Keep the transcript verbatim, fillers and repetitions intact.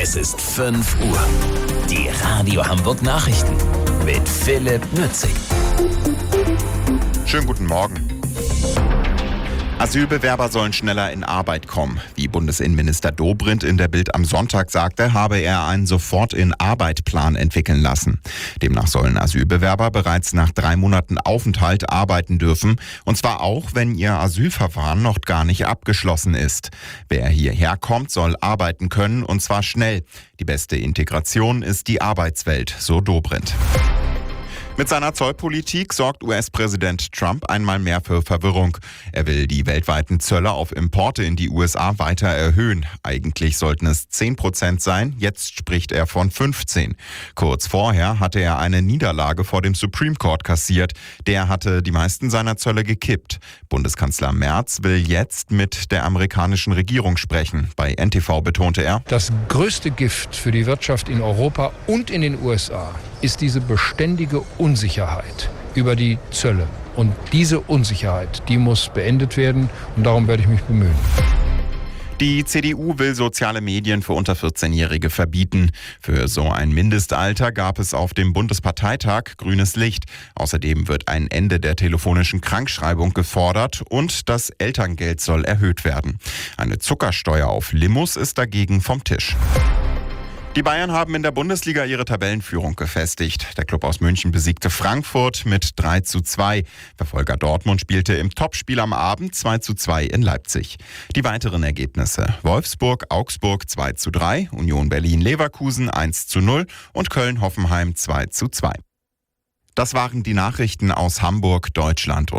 Es ist fünf Uhr. Die Radio Hamburg Nachrichten mit Philipp Nützig. Schönen guten Morgen. Asylbewerber sollen schneller in Arbeit kommen. Wie Bundesinnenminister Dobrindt in der Bild am Sonntag sagte, habe er einen Sofort-in-Arbeit-Plan entwickeln lassen. Demnach sollen Asylbewerber bereits nach drei Monaten Aufenthalt arbeiten dürfen. Und zwar auch, wenn ihr Asylverfahren noch gar nicht abgeschlossen ist. Wer hierher kommt, soll arbeiten können, und zwar schnell. Die beste Integration ist die Arbeitswelt, so Dobrindt. Mit seiner Zollpolitik sorgt U S-Präsident Trump einmal mehr für Verwirrung. Er will die weltweiten Zölle auf Importe in die U S A weiter erhöhen. Eigentlich sollten es zehn Prozent sein, jetzt spricht er von fünfzehn. Kurz vorher hatte er eine Niederlage vor dem Supreme Court kassiert. Der hatte die meisten seiner Zölle gekippt. Bundeskanzler Merz will jetzt mit der amerikanischen Regierung sprechen. Bei N T V betonte er: Das größte Gift für die Wirtschaft in Europa und in den U S A ist diese beständige Unsicherheit über die Zölle. Und diese Unsicherheit, die muss beendet werden, und darum werde ich mich bemühen. Die C D U will soziale Medien für unter vierzehnjährige verbieten. Für so ein Mindestalter gab es auf dem Bundesparteitag grünes Licht. Außerdem wird ein Ende der telefonischen Krankschreibung gefordert und das Elterngeld soll erhöht werden. Eine Zuckersteuer auf Limos ist dagegen vom Tisch. Die Bayern haben in der Bundesliga ihre Tabellenführung gefestigt. Der Klub aus München besiegte Frankfurt mit drei zu zwei. Verfolger Dortmund spielte im Topspiel am Abend zwei zu zwei in Leipzig. Die weiteren Ergebnisse: Wolfsburg-Augsburg zwei zu drei, Union Berlin-Leverkusen eins zu null und Köln-Hoffenheim zwei zu zwei. Das waren die Nachrichten aus Hamburg, Deutschland und